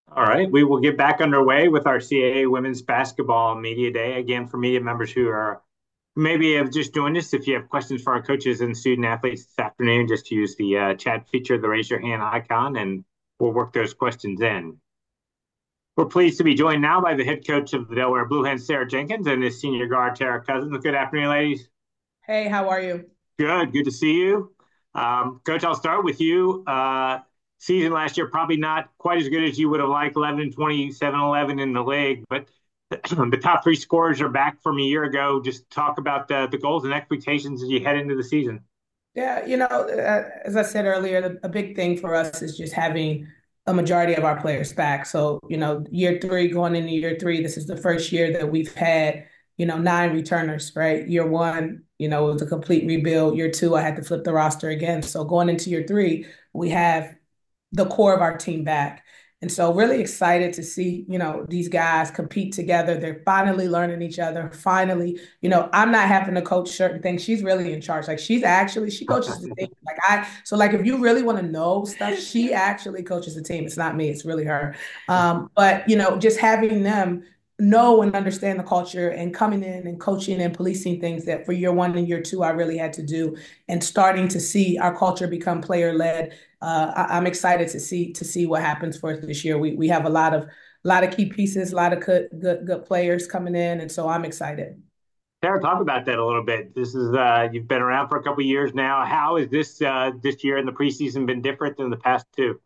All right, we will get back underway with our CAA Women's Basketball Media Day. Again, for media members who maybe have just joined us, if you have questions for our coaches and student athletes this afternoon, just use the chat feature, the raise your hand icon, and we'll work those questions in. We're pleased to be joined now by the head coach of the Delaware Blue Hens, Sarah Jenkins, and his senior guard, Tara Cousins. Good afternoon, ladies. Hey, how are you? Good to see you. Coach, I'll start with you. Season last year, probably not quite as good as you would have liked, 11, 27, 11 in the league, but the top three scorers are back from a year ago. Just talk about the goals and expectations as you head into the season. Yeah, as I said earlier, a big thing for us is just having a majority of our players back. So, year three, going into year three, this is the first year that we've had, nine returners, right? Year one, it was a complete rebuild. Year two, I had to flip the roster again. So going into year three, we have the core of our team back. And so really excited to see, these guys compete together. They're finally learning each other. Finally, I'm not having to coach certain things. She's really in charge. Like she coaches the team. Like if you really want to know stuff, she actually coaches the team. It's not me, it's really her. But just having them know and understand the culture and coming in and coaching and policing things that for year one and year two, I really had to do and starting to see our culture become player led. I'm excited to see what happens for us this year. We have a lot of key pieces, a lot of good players coming in, and so I'm excited. Tara, talk about that a little bit. This is you've been around for a couple of years now. How is this year in the preseason been different than the past two?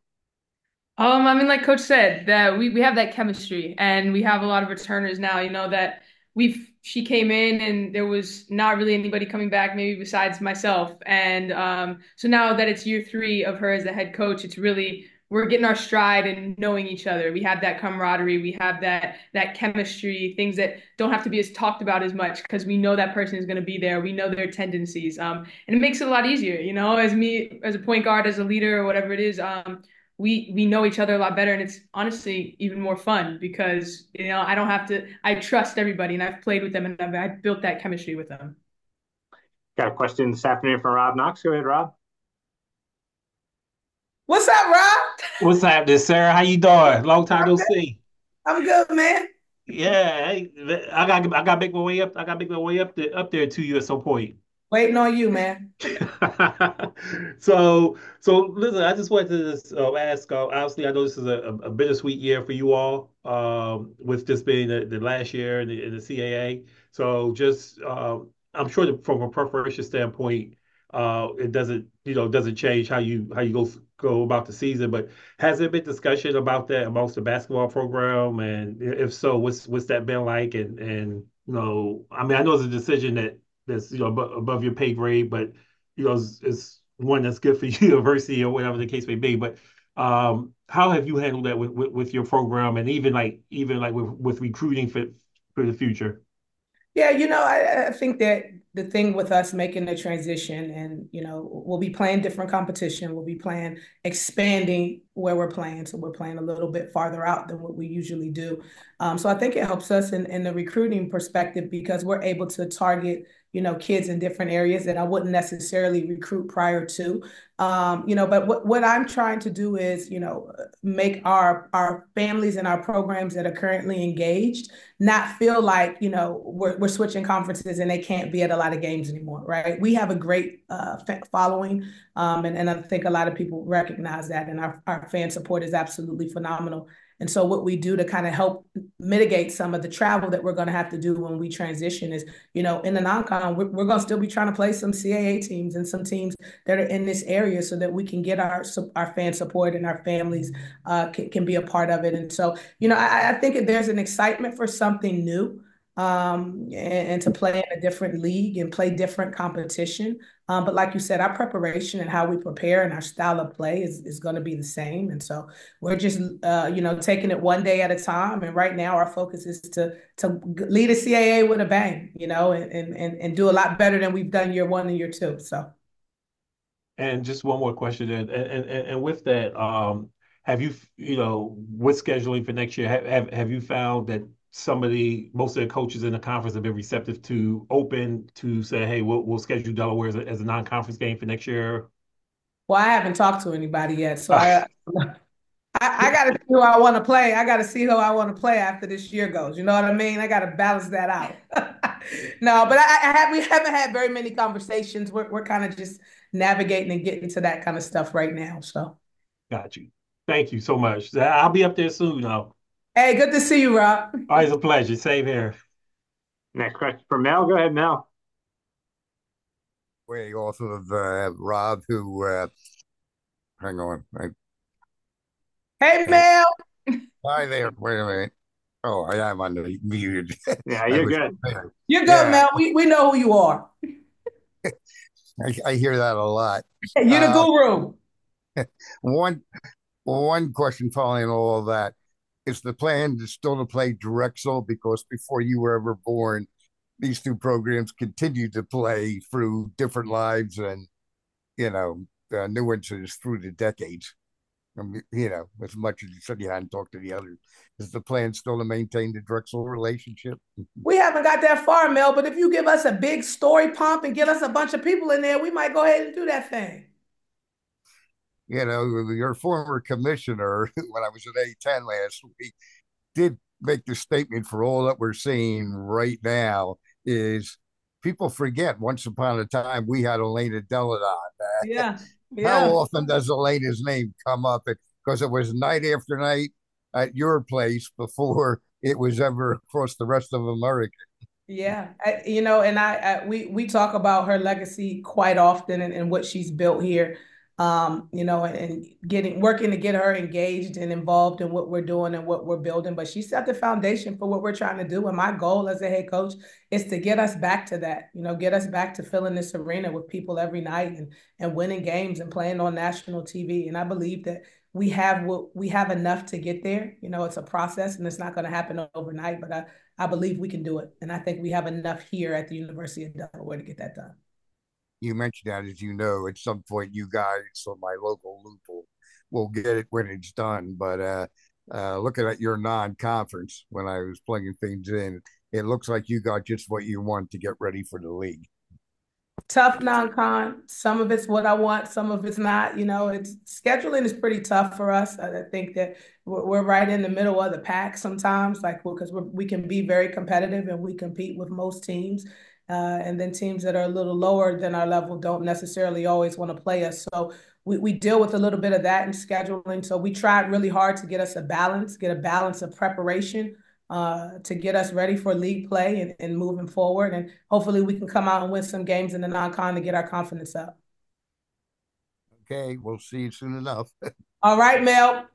I mean, like Coach said, that we have that chemistry and we have a lot of returners now, that she came in and there was not really anybody coming back, maybe besides myself. And so now that it's year three of her as the head coach, it's really we're getting our stride and knowing each other. We have that camaraderie, we have that chemistry, things that don't have to be as talked about as much because we know that person is going to be there. We know their tendencies. And it makes it a lot easier, as me as a point guard, as a leader or whatever it is. We know each other a lot better, and it's honestly even more fun because I don't have to. I trust everybody, and I've played with them, and I've built that chemistry with them. Got a question this afternoon from Rob Knox. Go ahead, Rob. What's up, Rob? What's happening, Sarah? How you doing? Long time no see. I'm good, man. Yeah, hey, I got to make my way up. I got to make my way up there to you at some point. Waiting on you, man. So listen, I just wanted to just, ask. Obviously, I know this is a bittersweet year for you all, with this being the last year in the CAA. So just, I'm sure that from a preparation standpoint, it doesn't change how you go about the season. But has there been discussion about that amongst the basketball program? And if so, what's that been like? And I mean, I know it's a decision that's above your pay grade, but it's one that's good for university or whatever the case may be. But how have you handled that with your program and even like with recruiting for the future? Yeah, I think that the thing with us making the transition and, we'll be playing different competition. We'll be playing, expanding where we're playing. So we're playing a little bit farther out than what we usually do. So I think it helps us in the recruiting perspective because we're able to target, kids in different areas that I wouldn't necessarily recruit prior to. But what I'm trying to do is, make our families and our programs that are currently engaged not feel like we're switching conferences and they can't be at a lot of games anymore, right? We have a great following, and I think a lot of people recognize that, and our fan support is absolutely phenomenal. And so what we do to kind of help mitigate some of the travel that we're going to have to do when we transition is, in the non-con, we're going to still be trying to play some CAA teams and some teams that are in this area so that we can get our fan support and our families can be a part of it. And so, I think there's an excitement for something new, and to play in a different league and play different competition. But like you said, our preparation and how we prepare and our style of play is going to be the same. And so we're just, taking it one day at a time. And right now, our focus is to lead a CAA with a bang, and do a lot better than we've done year one and year two. So. And just one more question, and with that, have with scheduling for next year, have you found that most of the coaches in the conference have been receptive to open to say, hey, we'll schedule Delaware as a non-conference game for next year? Well, I haven't talked to anybody yet, so I I got to see who I want to play. I got to see who I want to play after this year goes. You know what I mean? I got to balance that out. No, but we haven't had very many conversations. We're kind of just navigating and getting to that kind of stuff right now. So, Got you. Thank you so much. I'll be up there soon, though. hey, good to see you, Rob. Always a pleasure. Same here. Next question for Mel. Go ahead, Mel. Way off of Rob, who, hang on. Hey, Mel. Hi there. Wait a minute. Oh, I am on the muted. Yeah, I you're was good. there. You're good, Yeah, Mel. We know who you are. I hear that a lot. You're the Uh, guru. one one question following all of that. Is the plan to still to play Drexel? Because before you were ever born, these two programs continued to play through different lives and, you know, nuances through the decades. I mean, as much as you said you hadn't talked to the others, is the plan still to maintain the Drexel relationship? We haven't got that far, Mel, but if you give us a big story pump and get us a bunch of people in there, we might go ahead and do that thing. Your former commissioner, when I was at A10 last week, did make the statement for all that we're seeing right now is people forget once upon a time we had Elena Deladon. Yeah, How yeah. often does Elena's name come up? Because it was night after night at your place before it was ever across the rest of America. Yeah, and we talk about her legacy quite often and what she's built here, and getting working to get her engaged and involved in what we're doing and what we're building. But she set the foundation for what we're trying to do. And my goal as a head coach is to get us back to that, get us back to filling this arena with people every night and winning games and playing on national TV. And I believe that we have enough to get there. It's a process and it's not going to happen overnight, but I believe we can do it. And I think we have enough here at the University of Delaware to get that done. You mentioned that, as you know, at some point you guys on my local loop will get it when it's done. But looking at your non-conference, when I was plugging things in, it looks like you got just what you want to get ready for the league. Tough non-con. Some of it's what I want, some of it's not. It's scheduling is pretty tough for us. I think that we're right in the middle of the pack sometimes, like because we can be very competitive and we compete with most teams. And then teams that are a little lower than our level don't necessarily always want to play us. So we deal with a little bit of that in scheduling. So we tried really hard to get a balance of preparation to get us ready for league play and moving forward. And hopefully we can come out and win some games in the non-con to get our confidence up. Okay, we'll see you soon enough. All right, Mel.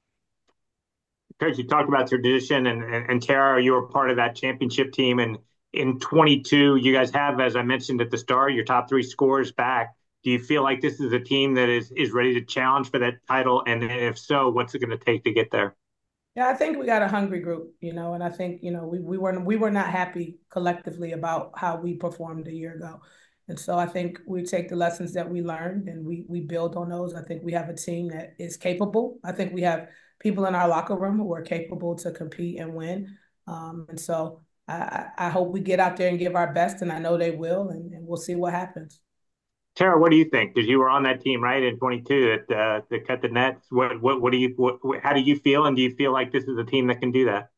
Coach, you talked about tradition, and Tara, you were part of that championship team. And in 22, you guys have, as I mentioned at the start, your top three scorers back. Do you feel like this is a team that is ready to challenge for that title? And if so, what's it going to take to get there? Yeah, I think we got a hungry group, and I think, we were not happy collectively about how we performed a year ago. And so I think we take the lessons that we learned and we build on those. I think we have a team that is capable. I think we have people in our locker room who are capable to compete and win. And so I hope we get out there and give our best, and I know they will, and we'll see what happens. Tara, what do you think? Because you were on that team, right, in 22 that cut the nets. How do you feel? And do you feel like this is a team that can do that?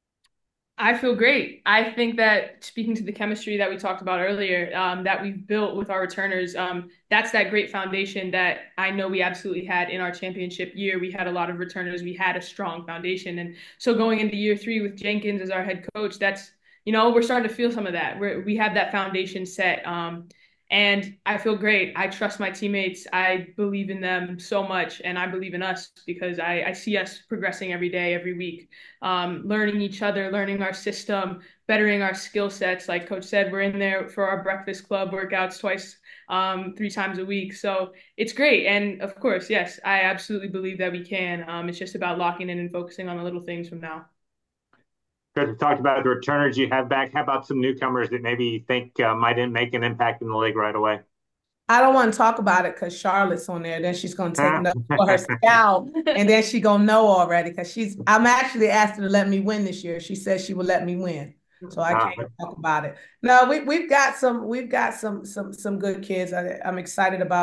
I feel great. I think that speaking to the chemistry that we talked about earlier, that we've built with our returners, that's that great foundation that I know we absolutely had in our championship year. We had a lot of returners. We had a strong foundation. And so going into year 3 with Jenkins as our head coach, that's, we're starting to feel some of that. We have that foundation set. And I feel great. I trust my teammates. I believe in them so much, and I believe in us because I see us progressing every day, every week, learning each other, learning our system, bettering our skill sets. Like Coach said, we're in there for our breakfast club workouts twice, 3 times a week. So it's great. And of course, yes, I absolutely believe that we can. It's just about locking in and focusing on the little things from now. Because we talked about the returners you have back. How about some newcomers that maybe you think might make an impact in the league right away? I don't want to talk about it because Charlotte's on there. Then she's going to take Ah. notes for her scout, and then she's going to know already because I'm actually asked her to let me win this year. She said she would let me win, so I can't talk about it. No, we've got some good kids. I'm excited about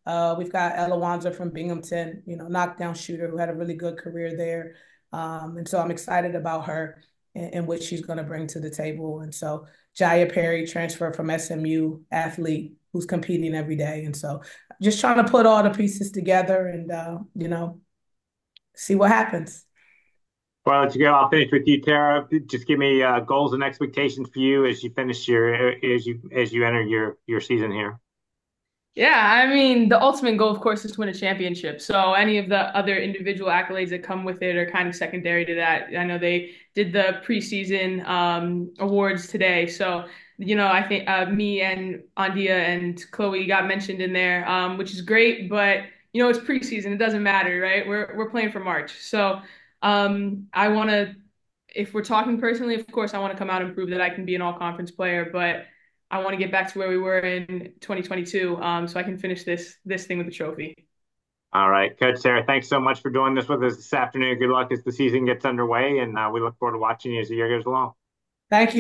We've got Ella Wanzer from Binghamton, knockdown shooter who had a really good career there. And so I'm excited about her and what she's going to bring to the table. And so Jaya Perry, transfer from SMU, athlete who's competing every day. And so just trying to put all the pieces together and, see what happens. Well, let's go. I'll finish with you, Tara. Just give me goals and expectations for you as you finish as you enter your season here. Yeah, I mean, the ultimate goal, of course, is to win a championship. So any of the other individual accolades that come with it are kind of secondary to that. I know they did the preseason awards today. So, I think me and Andia and Chloe got mentioned in there, which is great. But, it's preseason. It doesn't matter, right? We're playing for March. So I want to, if we're talking personally, of course, I want to come out and prove that I can be an all-conference player. But I want to get back to where we were in 2022, so I can finish this thing with the trophy. All right, Coach Sarah, thanks so much for doing this with us this afternoon. Good luck as the season gets underway, and we look forward to watching you as the year goes along. Thank you.